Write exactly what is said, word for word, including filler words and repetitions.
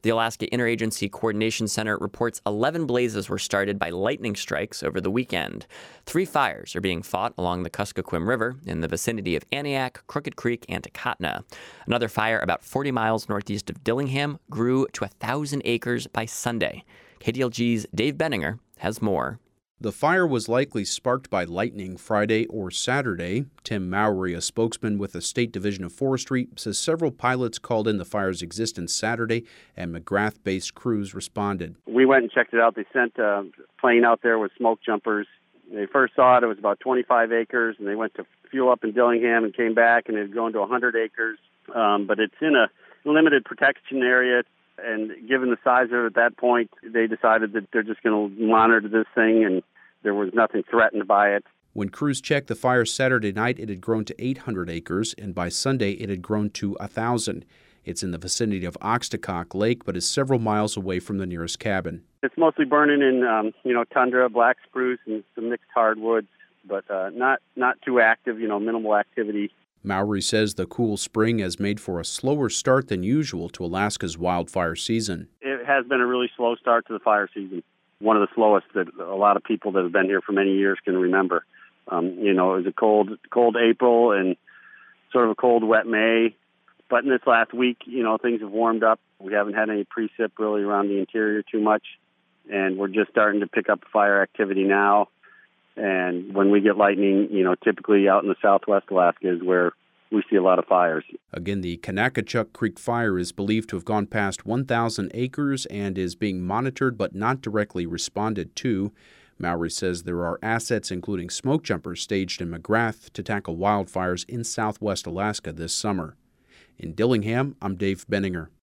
The Alaska Interagency Coordination Center reports eleven blazes were started by lightning strikes over the weekend. Three fires are being fought along the Kuskokwim River in the vicinity of Aniak, Crooked Creek, and Takotna. Another fire about forty miles northeast of Dillingham grew to one thousand acres by Sunday. K D L G's Dave Benninger has more. The fire was likely sparked by lightning Friday or Saturday. Tim Mowry, a spokesman with the State Division of Forestry, says several pilots called in the fire's existence Saturday, and McGrath-based crews responded. We went and checked it out. They sent a plane out there with smoke jumpers. They first saw it, it was about twenty-five acres, and they went to fuel up in Dillingham and came back, and it had grown to one hundred acres. Um, but it's in a limited protection area. And given the size of it at that point, they decided that they're just going to monitor this thing, and there was nothing threatened by it. When crews checked the fire Saturday night, it had grown to eight hundred acres, and by Sunday it had grown to one thousand. It's in the vicinity of Oxtacock Lake, but is several miles away from the nearest cabin. It's mostly burning in, um, you know, tundra, black spruce, and some mixed hardwoods, but uh, not not too active, you know, minimal activity. Mowry says the cool spring has made for a slower start than usual to Alaska's wildfire season. It has been a really slow start to the fire season, one of the slowest that a lot of people that have been here for many years can remember. Um, you know, it was a cold, cold April and sort of a cold, wet May. But in this last week, you know, things have warmed up. We haven't had any precip really around the interior too much, and we're just starting to pick up fire activity now. And when we get lightning, you know, typically out in the southwest Alaska is where we see a lot of fires. Again, the Kanakachuk Creek fire is believed to have gone past one thousand acres and is being monitored but not directly responded to. Mowry says there are assets, including smoke jumpers, staged in McGrath to tackle wildfires in southwest Alaska this summer. In Dillingham, I'm Dave Benninger.